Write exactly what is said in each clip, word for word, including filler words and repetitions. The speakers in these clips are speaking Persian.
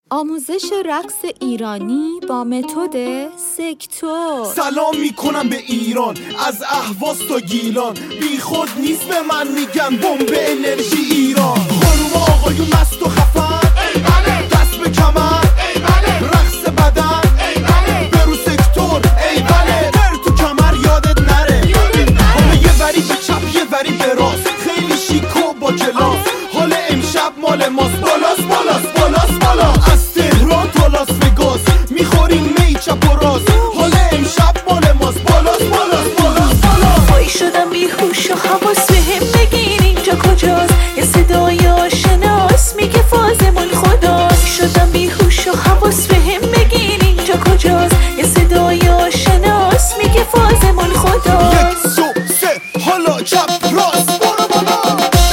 آموزش رقص ایرانی با متد سکتور. سلام میکنم به ایران از اهواز تا گیلان، بی خود نیست به من میگن بمب انرژی ایران. خانوم آقایون مست و خفن، ای بله. دست به کمر، ای بله. رقص بدن، ای بله. برو سکتور، ای بله. پر تو کمر یادت نره، حالا یه وری به چپ یه وری به راست، خیلی شیک و با کلاس. حال امشب مال ماست، بالاست بالاست بالاست بالاست. از تهران تا لاس وگاس میخوریم می چپ و راست، حال امشب مال ماست، بالاست بالاست بالاست بالاست. وای شدم بیهوش و حواس بهم بگیر اینجا کجاست، یه صدای آشناس میگه فازمون خداست. شدم بیهوش و حواس بهم بگیر اینجا کجاست، یه صدای آشناس میگه فازمون خداست. یک دو سه حالا چپ راست برو بالا.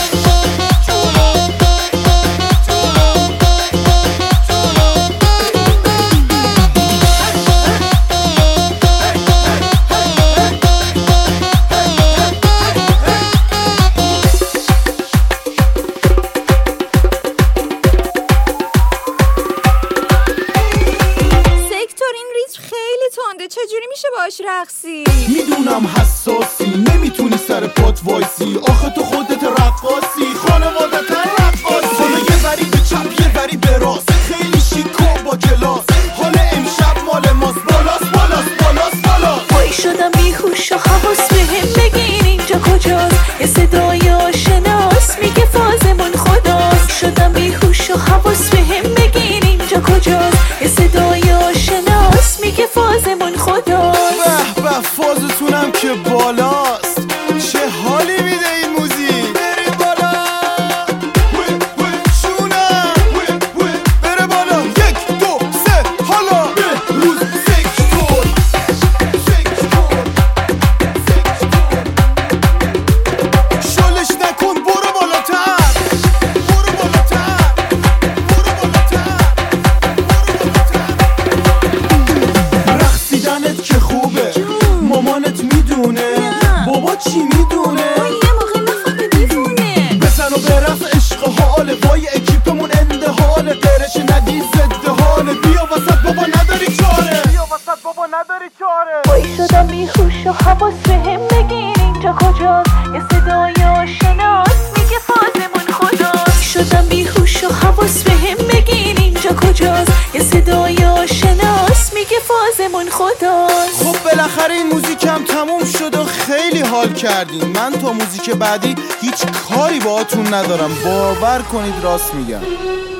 چجوری میشه باش رقصی؟ میدونم حساسی نمیتونی سر پات وایسی، آخه تو خودت رقاصی، خانوادت رقاصی. حالا یه وری به چپ یه وری به راست، خیلی شیک و با کلاس. حال امشب مال ماست، بالاست بالاست بالاست بالاست. وای شدم بیهوش و حواس بهم بگیر اینجا کجاست، یه صدای آشناس میگه فازمون خداست. شدم بیهوش و حواس بهم بگیر اینجا کجاست، یه صدای آشناس میگه فازمون خداست. به به فازتونم که بالاست، چه حالی میده این موزیک. بره بالا شونم بره بالا. یک دو سه حالا به روز سکتور سکتور سکتور. شلش نکن برو بالاتر برو بالاتر برو بالاتر برو بالاتر. رقصیدنت که خوبه مامانت میدونه، بابا چی میدونه، یه موقع نفهمه دیوونه. بزن و برقص عشق حاله، وای اکیپمون انده حاله، قرش ندی زده حاله. بیا وسط بابا نداری چاره، بیا وسط بابا نداری چاره. وای شدم بیهوش و حواس بهم بگیر اینجا کجاست، یه صدای آشناس میگه فازمون خداست. شدم بیهوش و حواس بهم بگیر اینجا کجاست، یه صدای آشناس میگه فازمون خداست. خب بالاخره این موزیکم تموم شد و خیلی حال کردین. من تا موزیک بعدی هیچ کاری باهاتون ندارم، باور کنید راست میگم.